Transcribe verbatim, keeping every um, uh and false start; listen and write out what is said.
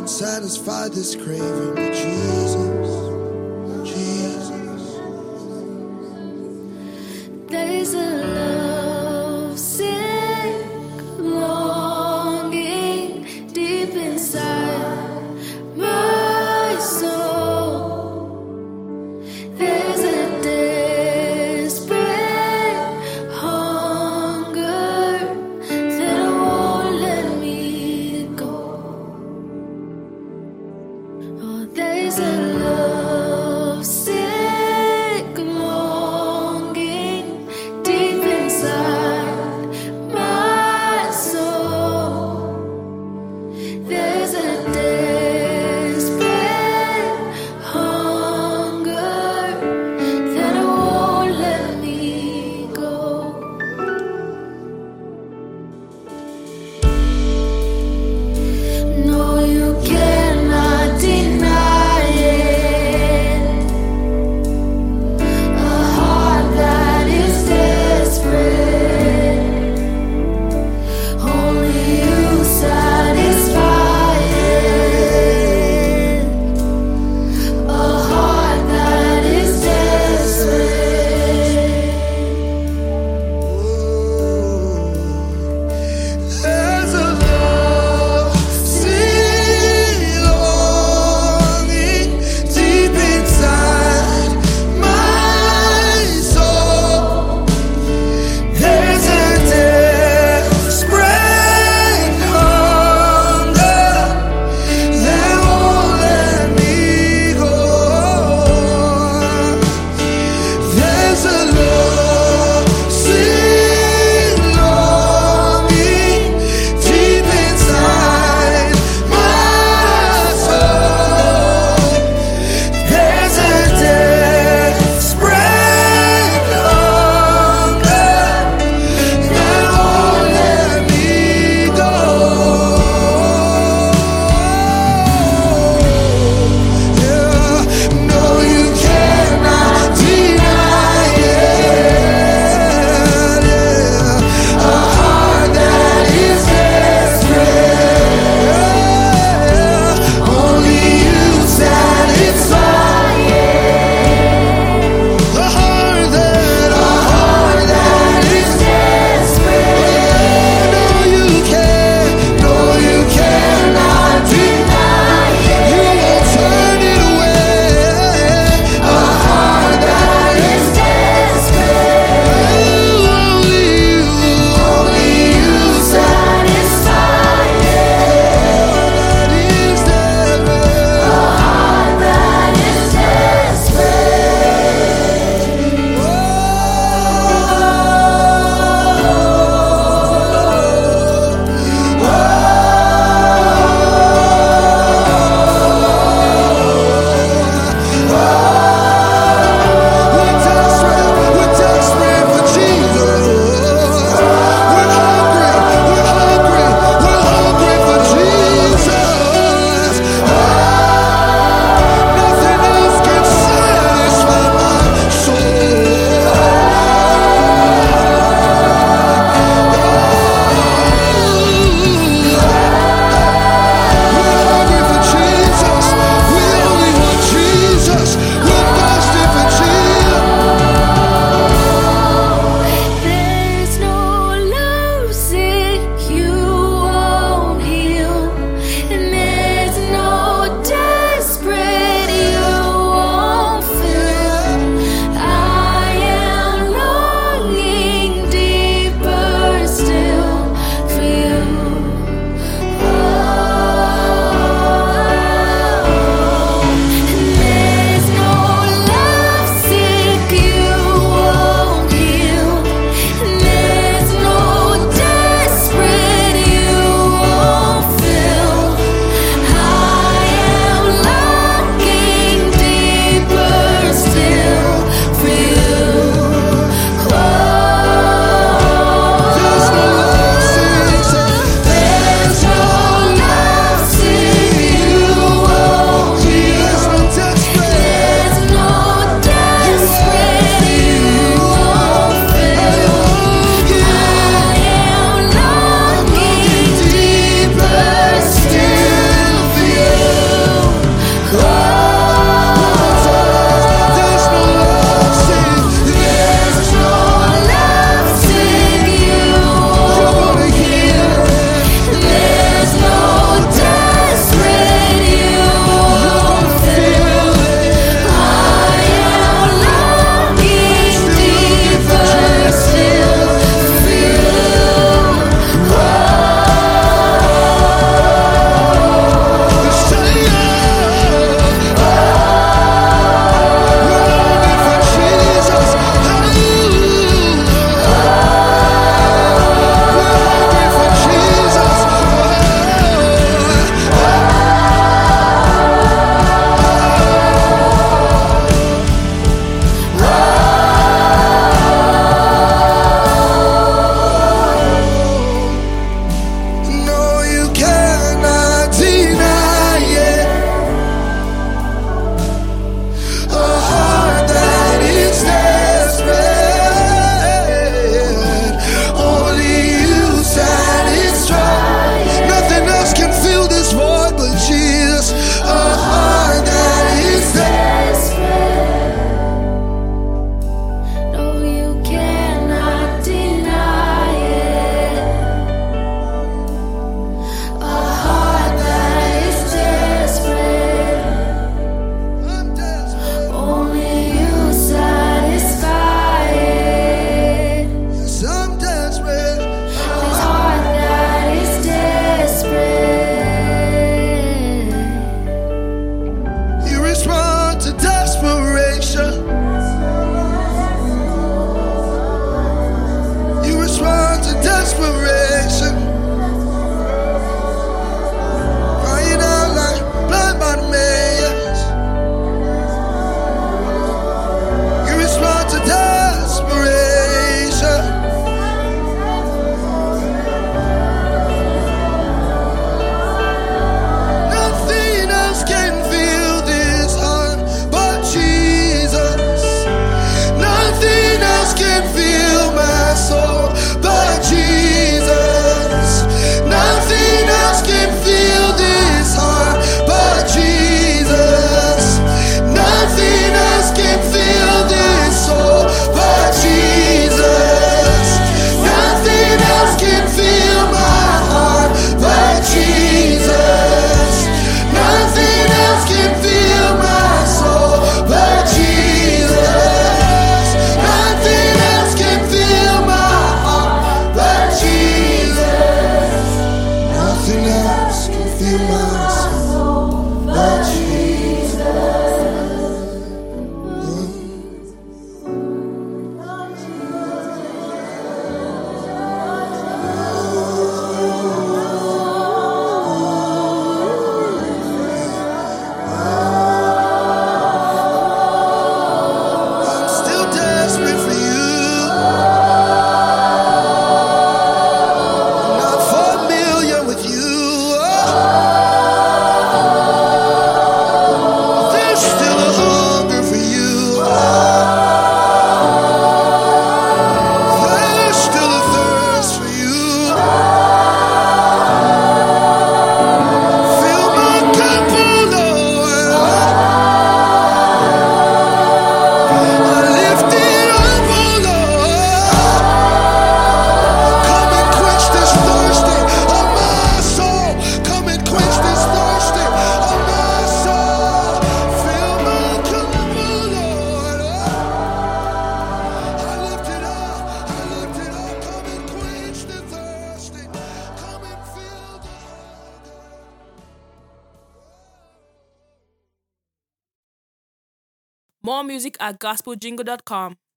can satisfy this craving, but Jesus, Jesus. There's a love sick longing deep inside my soul. There's a desperate hunger that won't let me go. Oh, there's a love Fill my soul, Lord Jesus. I'm still desperate for you. I'm not familiar with you. There's still a hunger for you. There's still a thirst for you. Fill my cup, oh Lord. I lift it up, oh Lord. Come and quench this thirsty of my soul. Come and quench this thirsty of my soul. Fill my cup, oh Lord. I lift it up, I lift it up. Come and quench the thirsty. Come and fill the hunger. More music at gospel jingle dot com.